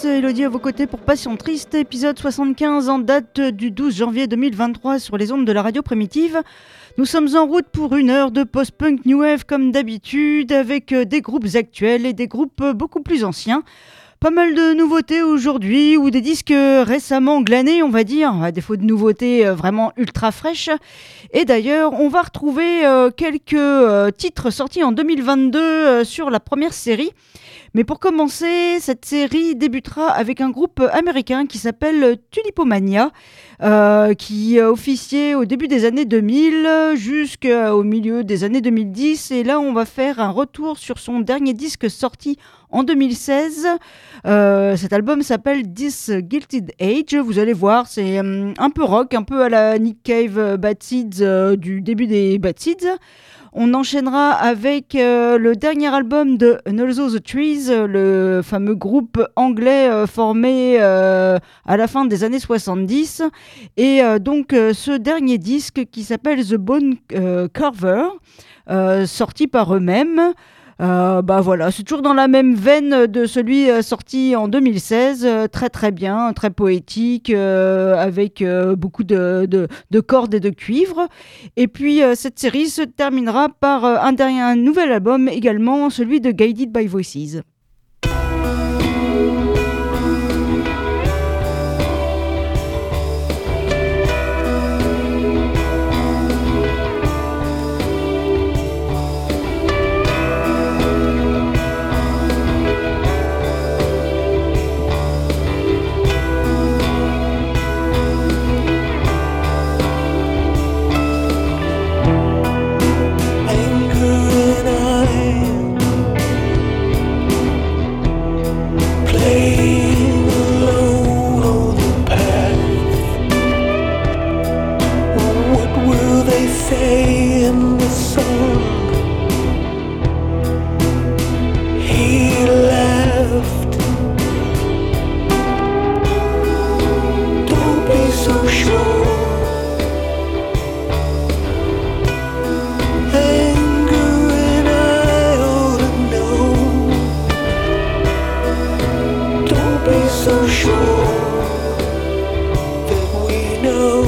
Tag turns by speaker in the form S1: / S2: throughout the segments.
S1: tous, Elodie à vos côtés pour Passion Triste, épisode 75 en date du 12 janvier 2023 sur les ondes de la radio primitive. Nous sommes en route pour une heure de post-punk new wave comme d'habitude, avec des groupes actuels et des groupes beaucoup plus anciens. Pas mal de nouveautés aujourd'hui, ou des disques récemment glanés, on va dire, à défaut de nouveautés vraiment ultra fraîches. Et d'ailleurs, on va retrouver quelques titres sortis en 2022 sur la première série. Mais pour commencer, cette série débutera avec un groupe américain qui s'appelle Tulipomania, qui officiait au début des années 2000 jusqu'au milieu des années 2010. Et là, on va faire un retour sur son dernier disque sorti en 2016. Cet album s'appelle This Gilded Age. Vous allez voir, c'est un peu rock, un peu à la Nick Cave Bad Seeds du début des Bad Seeds. On enchaînera avec le dernier album de Also the Trees, le fameux groupe anglais formé à la fin des années 70. Et donc ce dernier disque qui s'appelle The Bone Carver, sorti par eux-mêmes. Voilà, c'est toujours dans la même veine de celui sorti en 2016, très très bien, très poétique, avec beaucoup de cordes et de cuivre. Et puis cette série se terminera par un nouvel album également, celui de Guided by Voices.
S2: In the sun, he left. Don't be so sure. Anger and I ought to know. Don't be so sure that we know.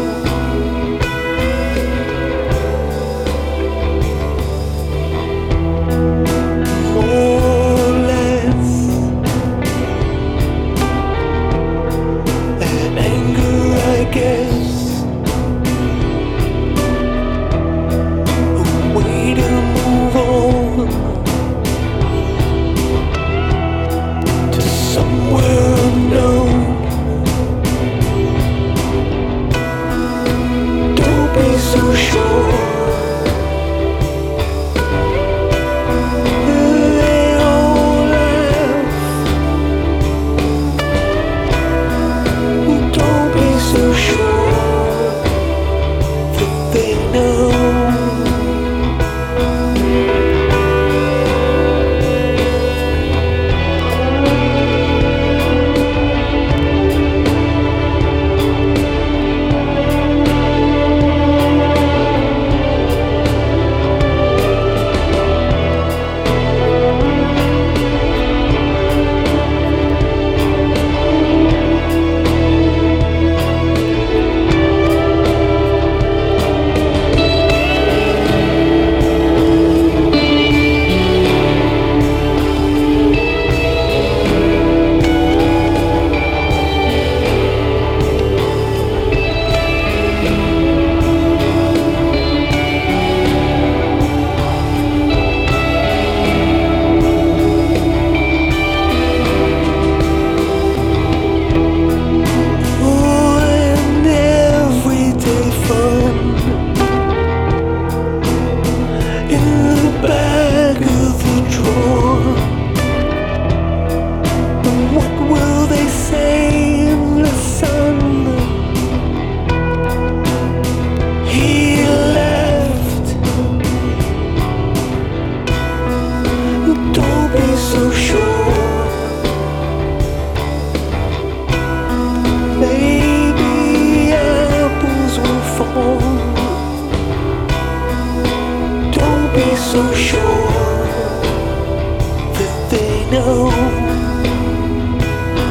S2: so sure that they know.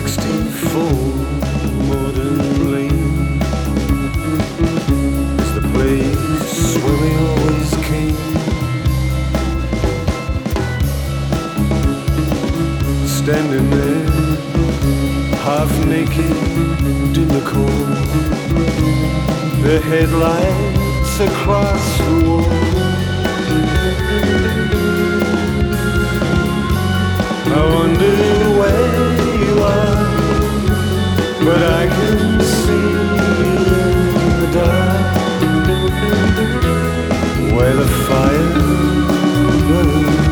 S2: 64 Modern Lane is the place where we always came. Standing there, half naked in the cold, the headlights across the wall. I wonder where you are, but I can see you in the dark, where the fire burns.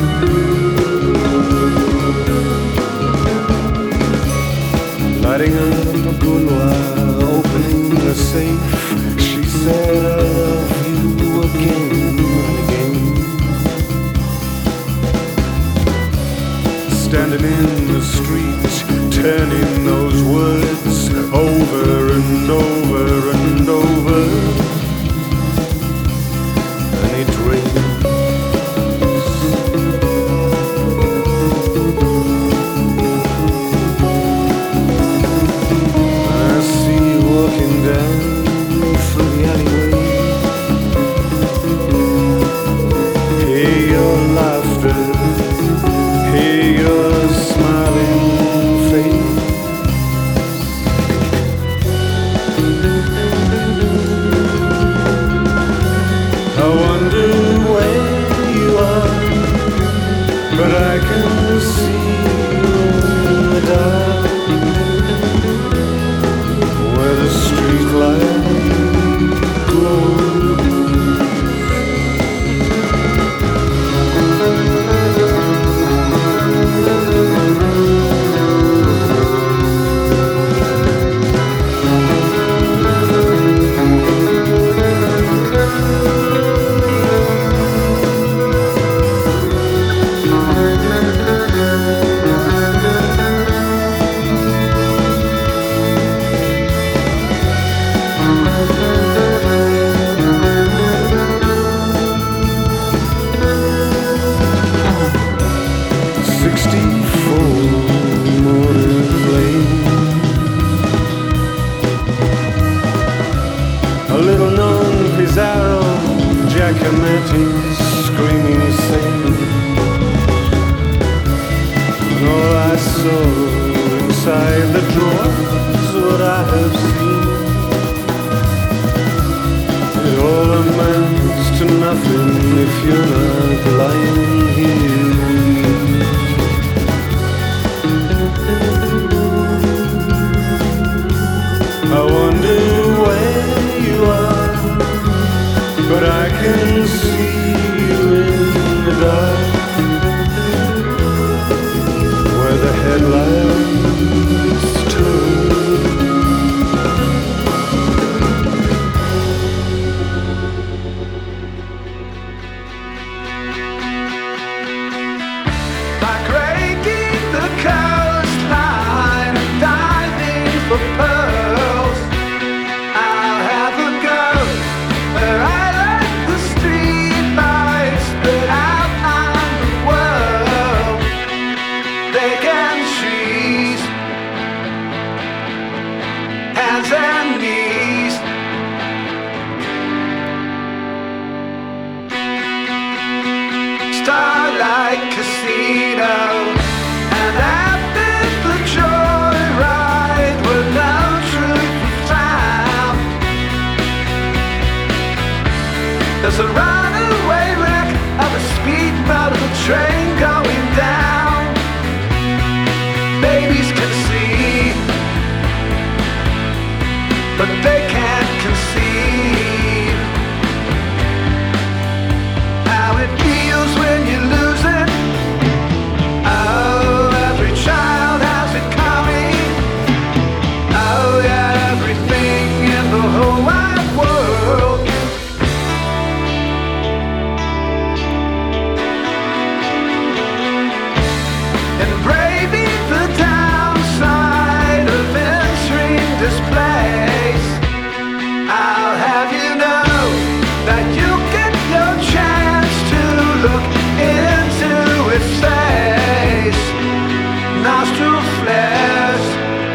S2: Lighting up a gouloir, opening a safe, she said I love you again and again. Standing in the street, turning those words over and over and over, and it rains. I see you walking down through the alleyway. Hear your laughter, hear your smiling face. I wonder where you are, but I can see you in the dark, where the street light glows. 64 Modern Lane, a little known Pizarro, Giacometti, screaming sing. And all I saw inside the drawers, what I have seen, it all amounts to nothing if you're not lying here. I wonder where you are, but I can see you in the dark, where the headlights turn.
S3: Like raking the coastline, diving for pearls, I'll have a go where I let the street lights spread out on the world. Vacant trees, hands and knees. Starlight casino, and after the joyride with no truth was found, there's a runaway wreck of a speedboat and a train going down. Babies can see, but they can't conceive how it feels when you lose it. Oh, every child has it coming. Oh, yeah, everything in the whole wide world. And braving the downside of entering this place, I'll have you know that you get your chance to look into its face. Nostril flares,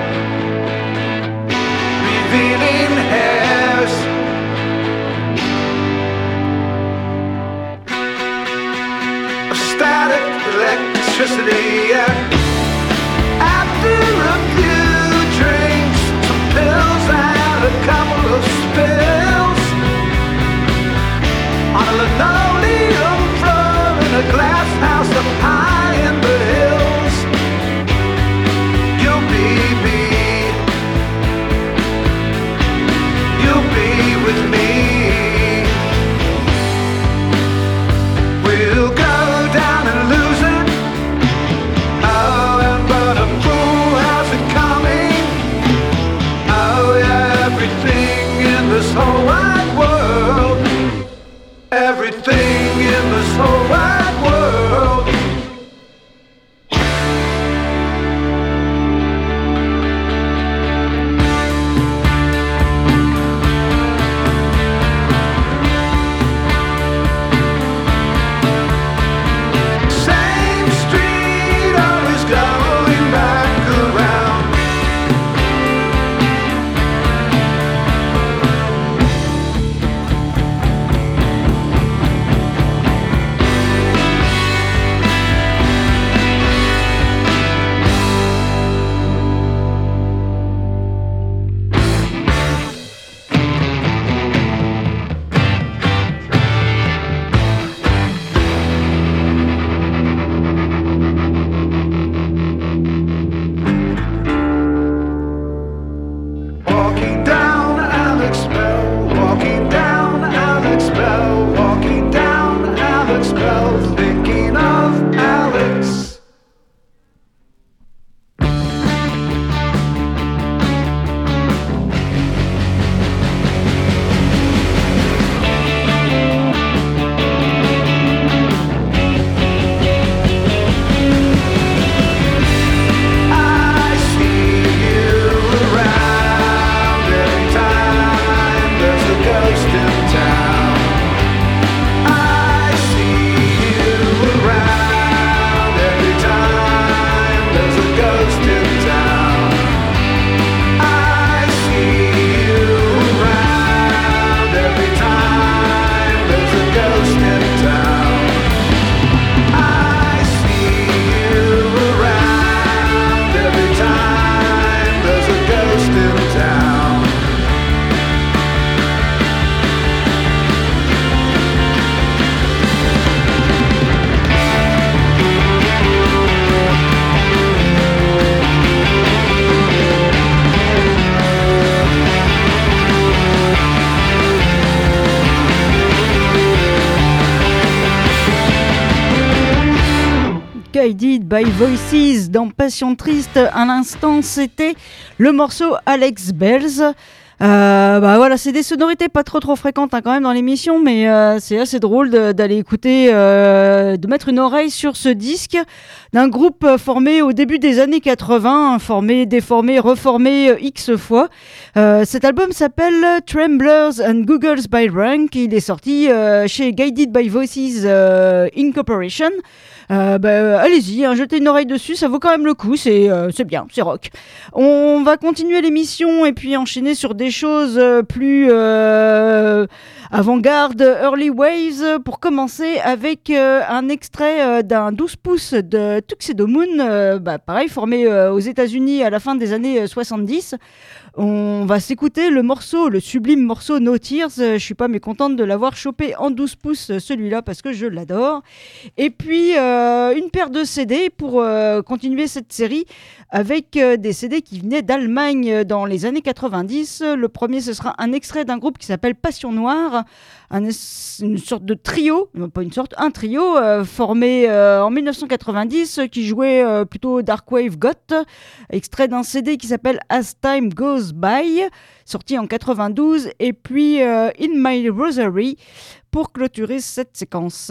S1: by Voices dans Passion Triste. À l'instant, c'était le morceau Alex Bells. Voilà, c'est des sonorités pas trop fréquentes quand même dans l'émission, mais c'est assez drôle d'aller écouter, de mettre une oreille sur ce disque d'un groupe formé au début des années 80, formé, déformé, reformé X fois. Cet album s'appelle Tremblers and Googles by Rank. Il est sorti chez Guided by Voices Incorporation. Allez-y, jetez une oreille dessus, ça vaut quand même le coup, c'est bien, c'est rock. On va continuer l'émission et puis enchaîner sur des choses plus avant-garde, early waves, pour commencer avec un extrait d'un 12 pouces de Tuxedo Moon, pareil, formé aux États-Unis à la fin des années 70. On va s'écouter le sublime morceau No Tears. Je suis pas mécontente de l'avoir chopé en 12 pouces, celui-là, parce que je l'adore. Et puis, une paire de CD pour continuer cette série avec des CD qui venaient d'Allemagne dans les années 90. Le premier, ce sera un extrait d'un groupe qui s'appelle Passion Noire, une sorte de trio, non pas une sorte, un trio formé en 1990 qui jouait plutôt Dark Wave Goth, extrait d'un CD qui s'appelle As Time Goes By, sorti en 92, et puis In My Rosary pour clôturer cette séquence.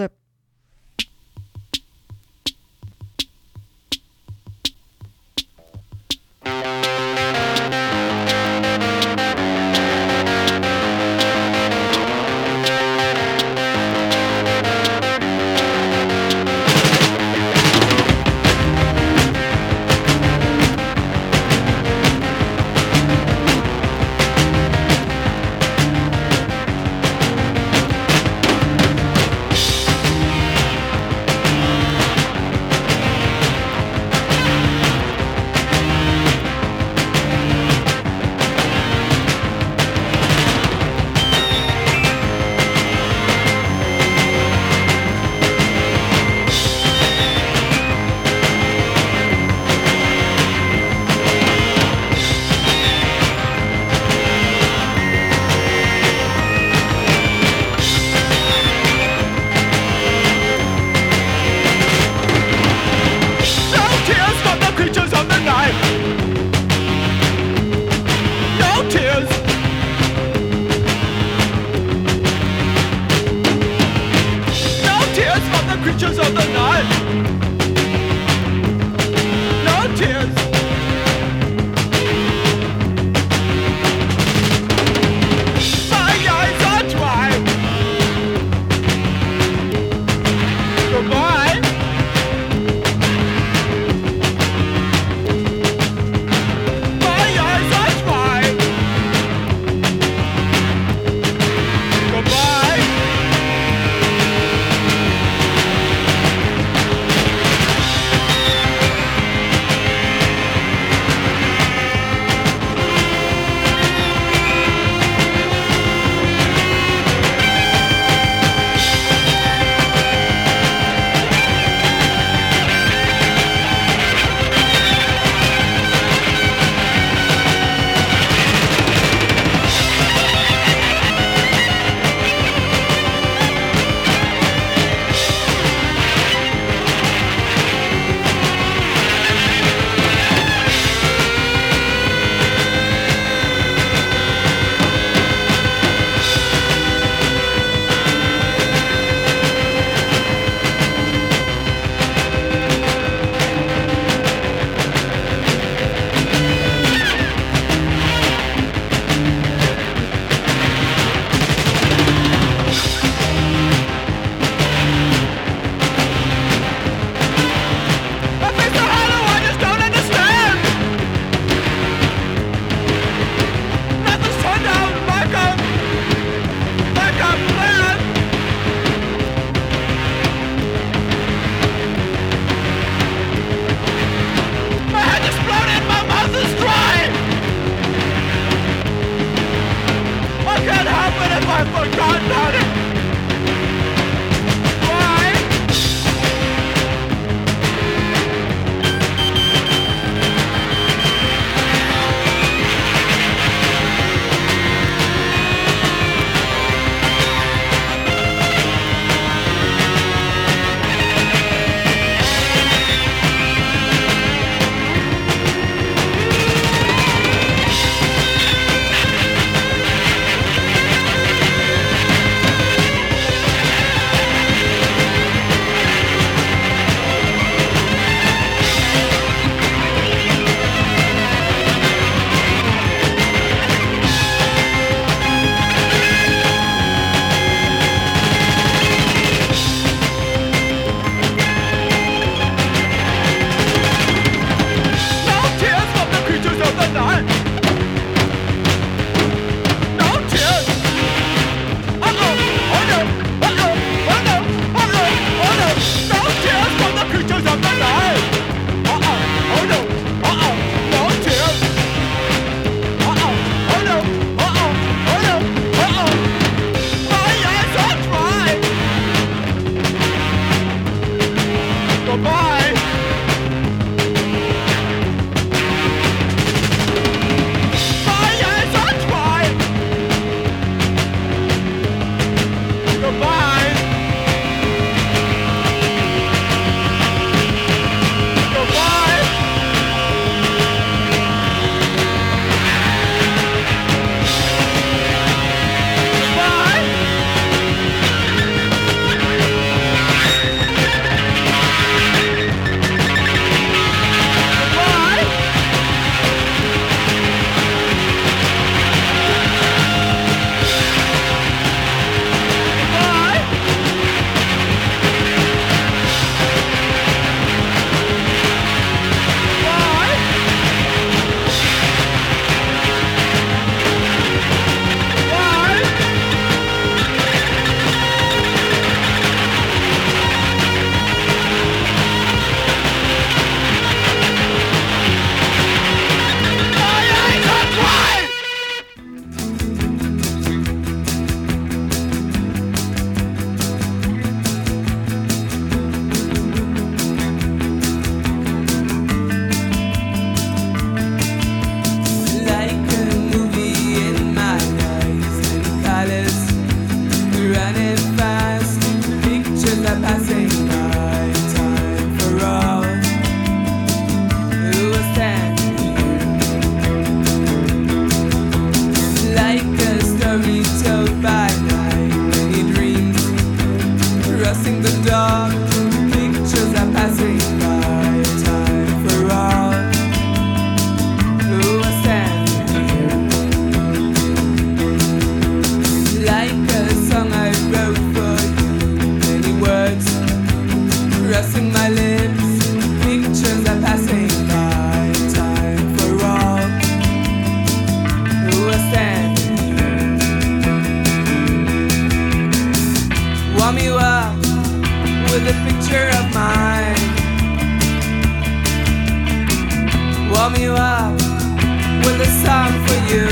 S4: Warm you up with a song for you.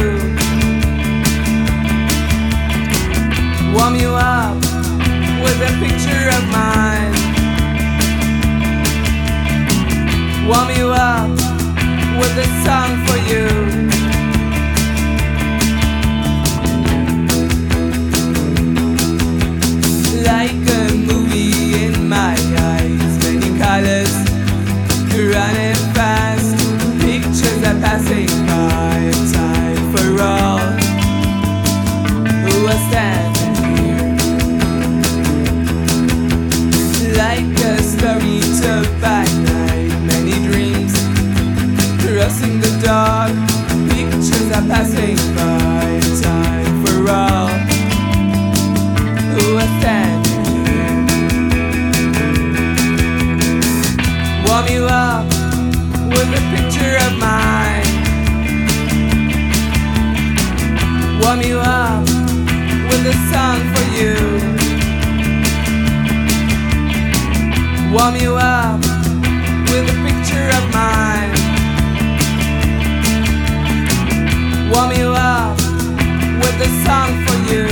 S4: Warm you up with a picture of mine. Warm you up with a song for you. Like a movie in my eyes, many colors running fast, pictures are passing by, time for all who are standing here. Like a story told by night, many dreams crossing the dark, pictures are passing by, time for all who are standing here. Warm you up with a picture of mine. Warm you up with a song for you. Warm you up with a picture of mine. Warm you up with a song for you.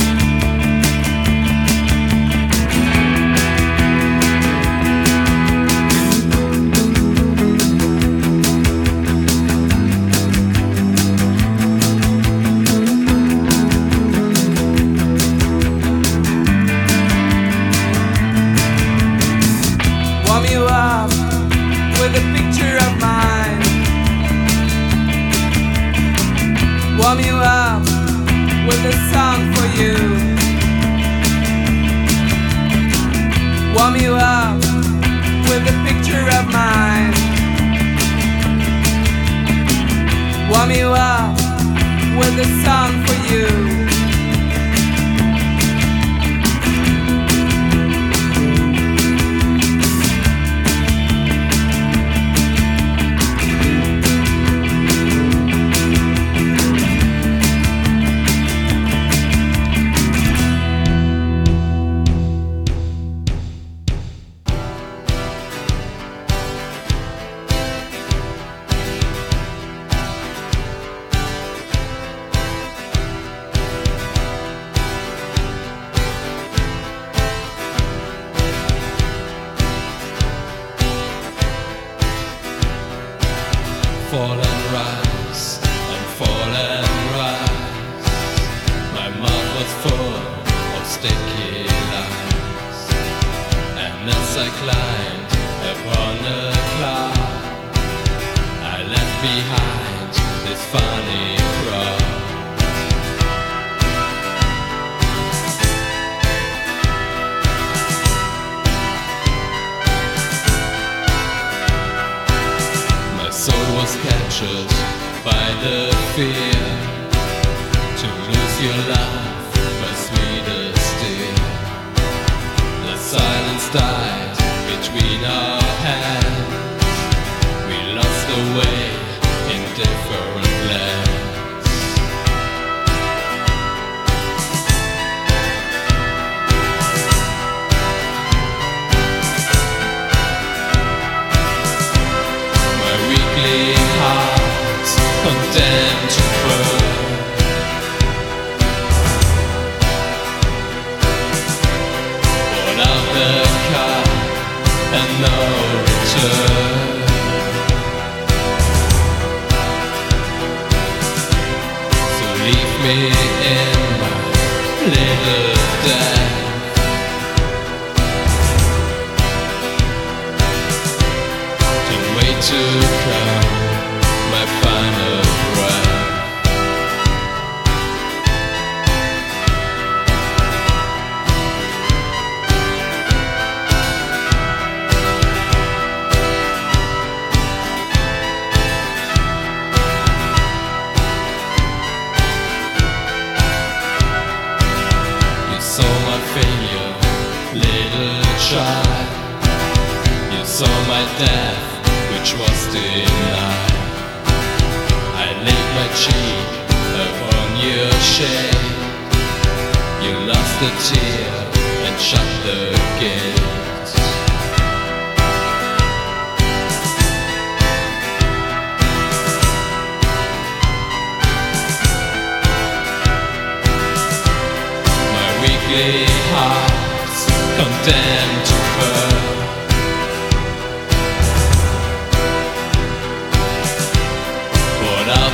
S4: Warm you up with a picture of mine. Warm you up with a song for you. Warm you up with a picture of mine. Warm you up with a song for you.
S5: Fall and rise, and fall and rise. My mouth was full of sticky lies, and as I climbed upon a cloud, I left behind this funny crowd. Soul was captured by the fear to lose your love, my sweetest dear. The silence died between our hands. We lost the way in different lands. Heart condemned to burn. Born out the car and no return. So leave me in my little death. Don't wait to come my final breath. You saw my failure, little child. You saw my death, which was denied. I laid my cheek upon your shade. You lost a tear and shut the gate.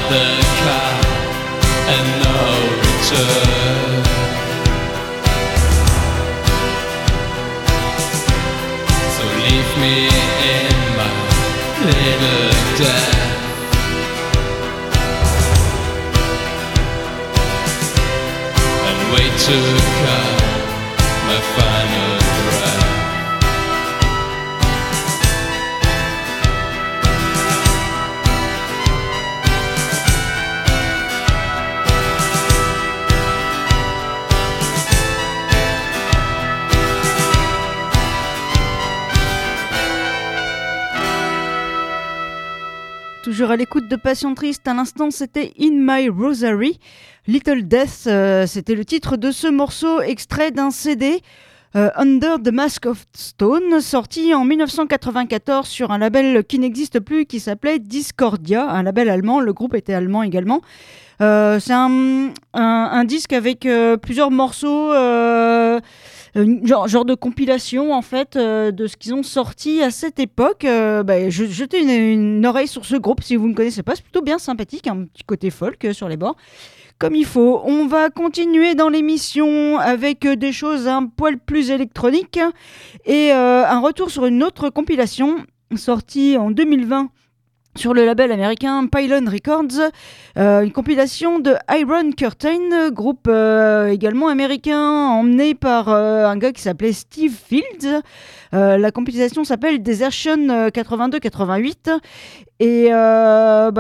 S5: the car and no return. So leave me in my little death and wait to cut my final breath.
S1: Toujours à l'écoute de Passion Triste, à l'instant c'était In My Rosary. Little Death, c'était le titre de ce morceau extrait d'un CD Under the Mask of Stone, sorti en 1994 sur un label qui n'existe plus, qui s'appelait Discordia, un label allemand, le groupe était allemand également. C'est un disque avec plusieurs morceaux, genre de compilation en fait de ce qu'ils ont sorti à cette époque. Jetez une oreille sur ce groupe si vous ne connaissez pas, c'est plutôt bien sympathique, un petit côté folk sur les bords. Comme il faut, on va continuer dans l'émission avec des choses un poil plus électroniques et un retour sur une autre compilation sortie en 2020 sur le label américain Pylon Records, une compilation de Iron Curtain, groupe également américain emmené par un gars qui s'appelait Steve Fields. La compilation s'appelle Desertion 82-88 et voilà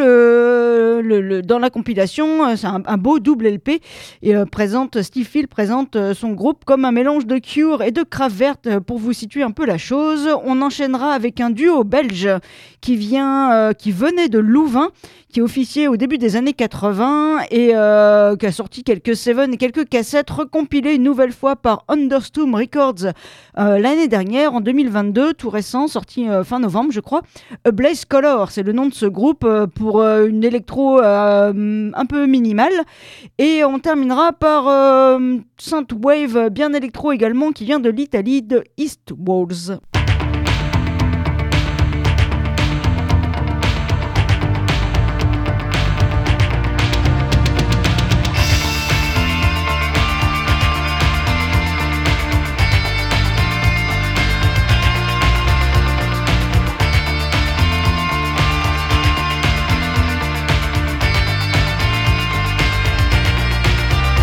S1: dans la compilation c'est un beau double LP et Steve Fields présente son groupe comme un mélange de Cure et de Kraftwerk. Pour vous situer un peu la chose, on enchaînera avec un duo belge qui venait de Louvain, qui officiait au début des années 80 et qui a sorti quelques Seven et quelques cassettes recompilées une nouvelle fois par Understoom Records l'année dernière, en 2022, tout récent, sorti fin novembre je crois. A Blaze Color, c'est le nom de ce groupe pour une électro un peu minimale. Et on terminera par Synthwave bien électro également, qui vient de l'Italie, de East Walls.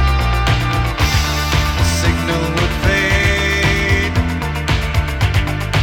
S3: Signal would fade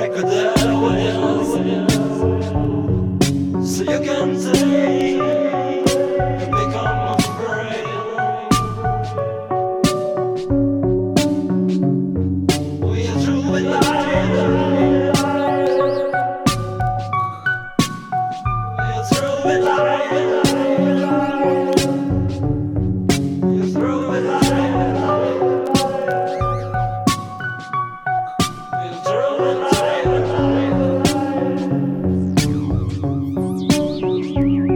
S6: like a devil. So you can take and become afraid. We are through with life. We are through with life. You're through with life. You're through with life.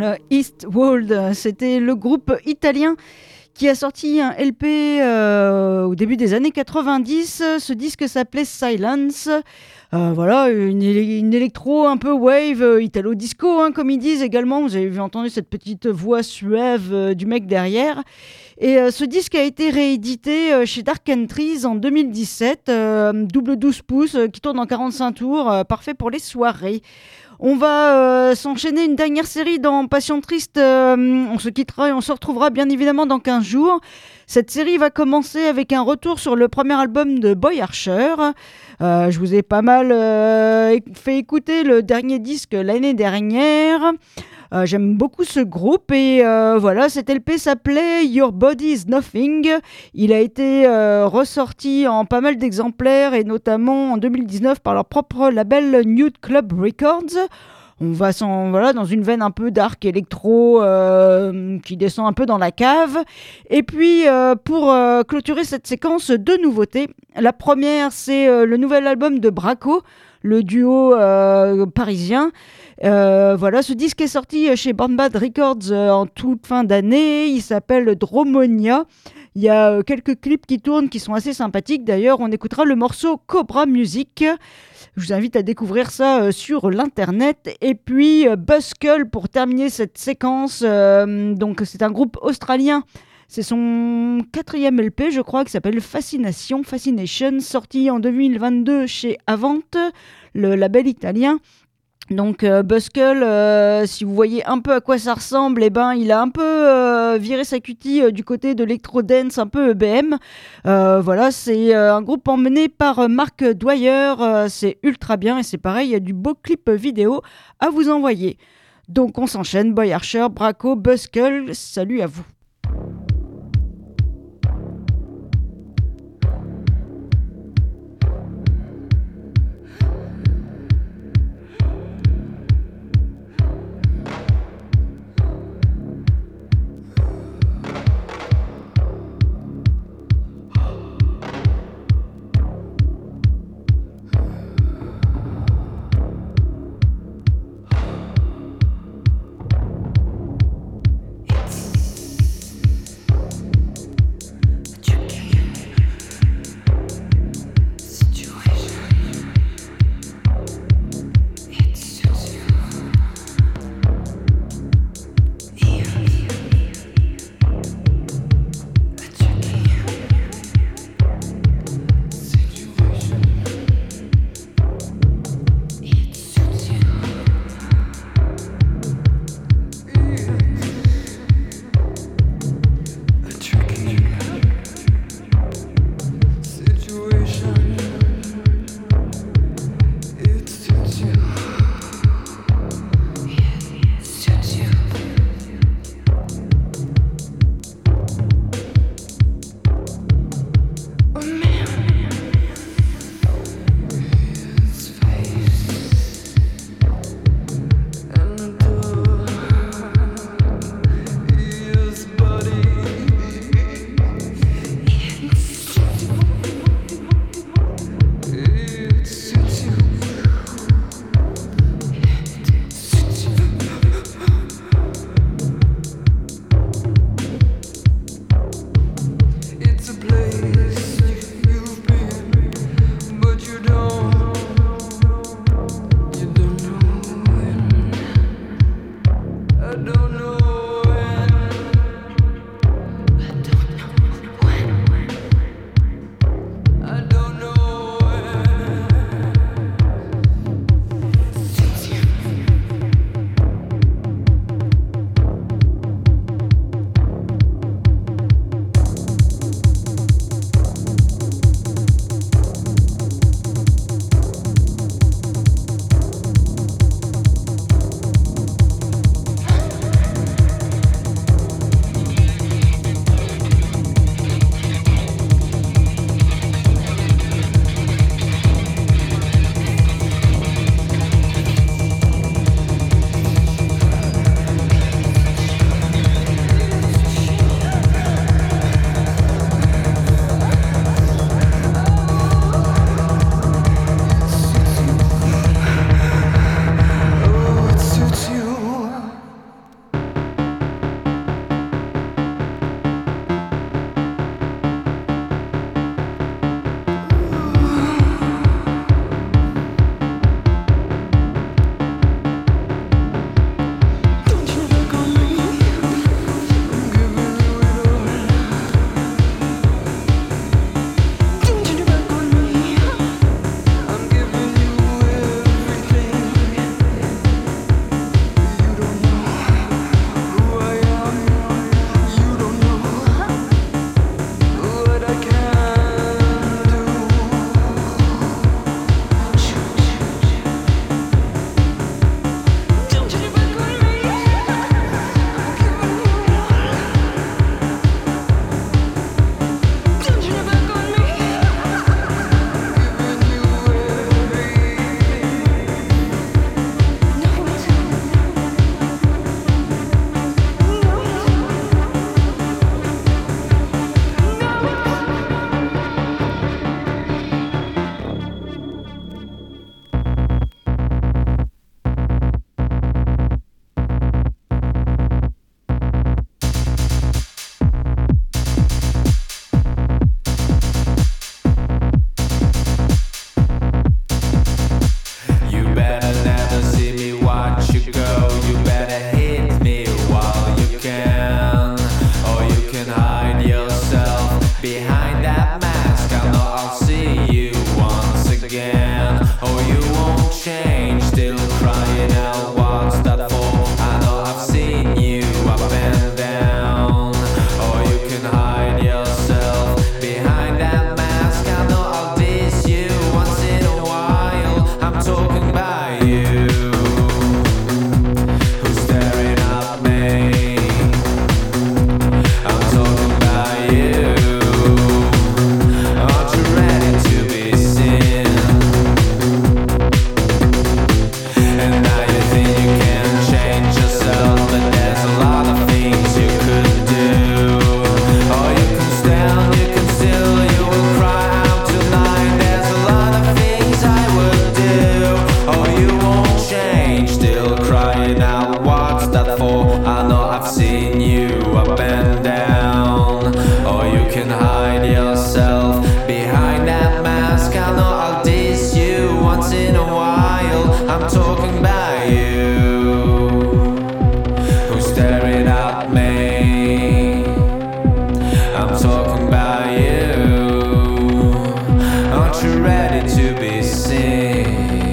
S1: Le Eastwood, c'était le groupe italien qui a sorti un LP au début des années 90. Ce disque s'appelait Silence. Voilà, une électro un peu wave, italo-disco, hein, comme ils disent également. Vous avez entendu cette petite voix suave du mec derrière. Et ce disque a été réédité chez Dark Entries en 2017, double 12 pouces, qui tourne en 45 tours, parfait pour les soirées. On va s'enchaîner une dernière série dans Passion Triste. On se quittera et on se retrouvera bien évidemment dans 15 jours. Cette série va commencer avec un retour sur le premier album de Boy Archer. Je vous ai pas mal fait écouter le dernier disque l'année dernière. J'aime beaucoup ce groupe et voilà, cet LP s'appelait Your Body Is Nothing. Il a été ressorti en pas mal d'exemplaires et notamment en 2019 par leur propre label Nude Club Records. On va dans une veine un peu dark électro qui descend un peu dans la cave. Et puis pour clôturer cette séquence, deux nouveautés. La première, c'est le nouvel album de Braco, le duo parisien. Voilà, ce disque est sorti chez Born Bad Records en toute fin d'année. Il s'appelle Dromonia. Il y a quelques clips qui tournent qui sont assez sympathiques. D'ailleurs, on écoutera le morceau Cobra Music. Je vous invite à découvrir ça sur l'internet. Et puis Buzzkull pour terminer cette séquence. Donc c'est un groupe australien. C'est son 4e LP, je crois, qui s'appelle Fascination, sorti en 2022 chez Avant, le label italien. Donc Buzzkull, si vous voyez un peu à quoi ça ressemble, eh ben, il a un peu viré sa cutie du côté de l'électro-dance, un peu EBM. Voilà, c'est un groupe emmené par Mark Dwyer, c'est ultra bien et c'est pareil, il y a du beau clip vidéo à vous envoyer. Donc on s'enchaîne, Boy Archer, Braco, Buzzkull, salut à vous.
S7: Oh, you won't change, still crying out, what's that for? I know I've seen you up and down. Or you can hide yourself behind that mask. I know I'll diss you once in a while. I'm talking about you, who's staring at me. I'm talking about you. Aren't you ready to be seen? And now you think you can change yourself, but there's a lot of things you could do. Or you can stand, you can still, you will cry out tonight. There's a lot of things I would do. Oh, you won't change, still crying out, what's that for? I know I've seen you up and down. Or you can hide yourself behind that mask. I know I'll diss you once in a while. I'm talking about you, who's staring at me. I'm talking about you. Aren't you ready to be seen?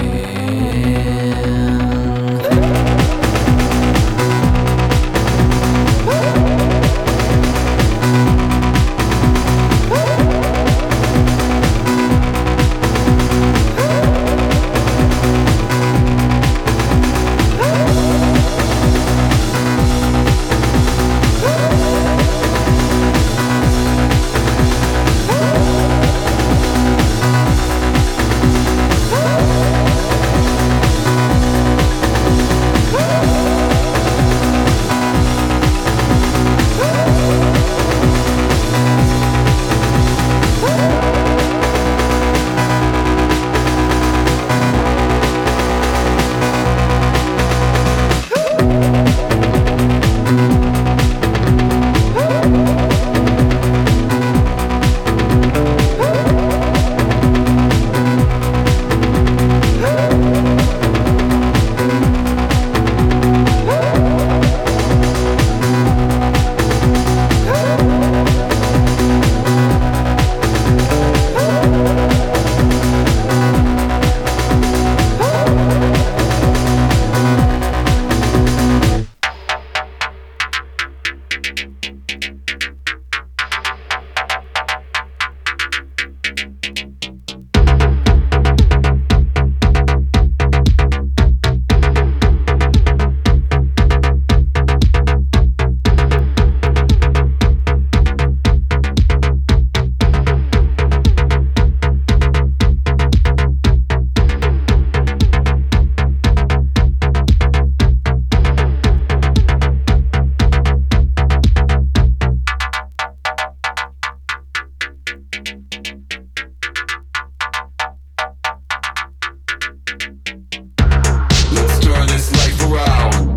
S7: Let's turn this life around.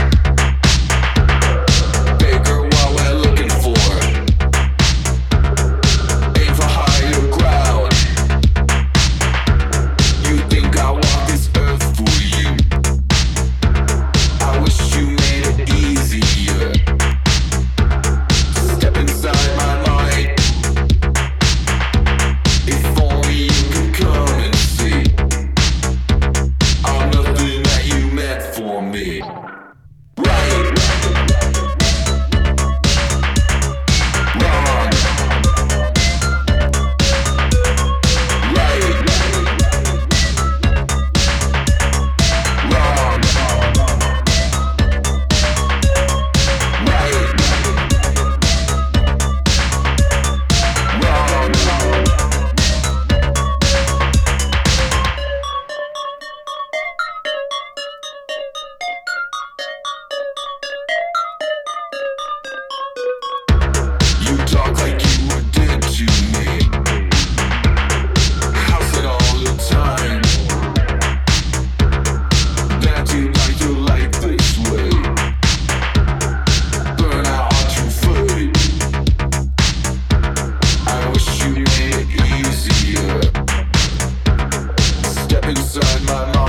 S7: Bigger what we're looking for. Aim for higher ground. You think I want this earth for you? I wish you made it easier. Step inside my mind. If only you could come and see. I'm nothing that you meant for me. Right. Wrong. Right. Wrong. Right. Wrong. You talk like you were dead to me. How's it all the time? That you like your life this way. Burn out on your foot. I wish you made it easier. Step inside my mind.